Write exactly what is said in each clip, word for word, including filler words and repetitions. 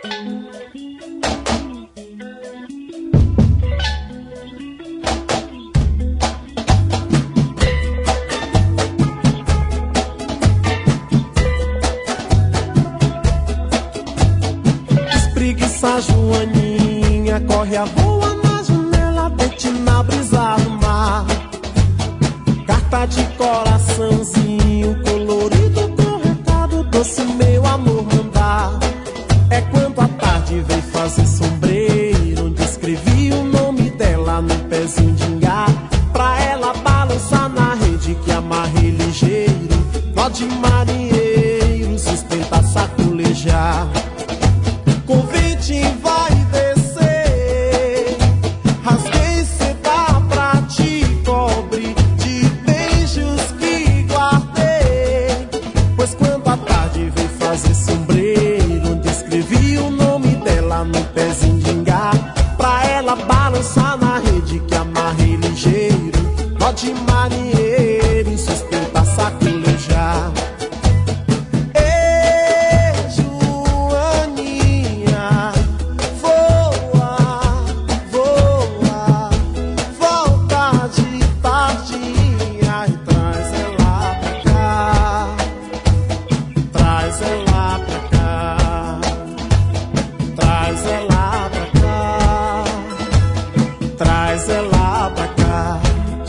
Espreguiça Joaninha, corre a voa na janela, deite na brisa do mar. Carta de coraçãozinho colorido com recado doce, meu amor mandar. É quando a tarde veio fazer sombreiro, onde escrevi o nome dela no pezinho de ingá, pra ela balançar na rede que amarrei ligeiro. Nó de marinheiro sustenta sacolejar. Convite vai descer, rasguei seda pra te cobrir de beijos que guardei. Pois quando a tarde veio fazer sombreiro, onde escrevi o nome dela no pezinho de ingá, pra ela balançar na rede que amarrei ligeiro. Nó de marinheiro sustenta sacolejar. Traz ela pra cá.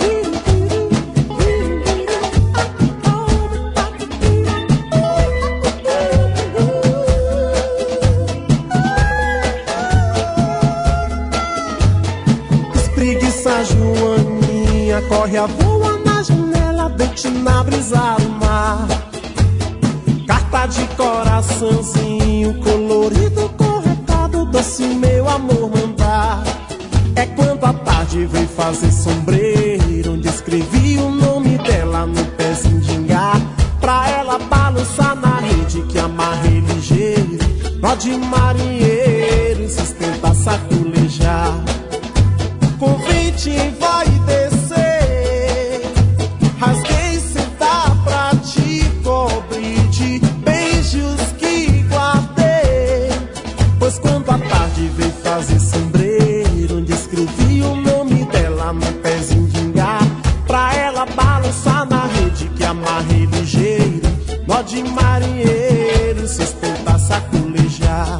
Espreguiça Joaninha, corre a voa na janela, deite na brisa do mar. Carta de coraçãozinho colorido com recado doce, meu amor mandar. É quando a tarde veio fazer sombreiro, onde escrevi o nome dela no pezinho de ingá, pra ela balançar na rede que amarrei ligeiro. Nó de marinheiro sustenta sacolejar. Convite vai descer, rasguei seda pra te cobrir de beijos que guardei. Pois quando a tarde veio fazer sombreiro, onde escrevi o nome dela no pezinho de ingá, pra ela balançar na rede que amarrei ligeiro. Nó de marinheiro sustenta sacolejar.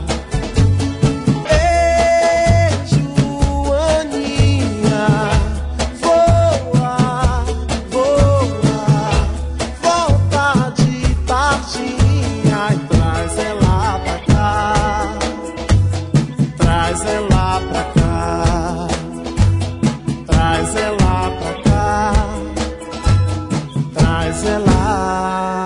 Traz ela pra cá, traz ela pra cá, traz ela.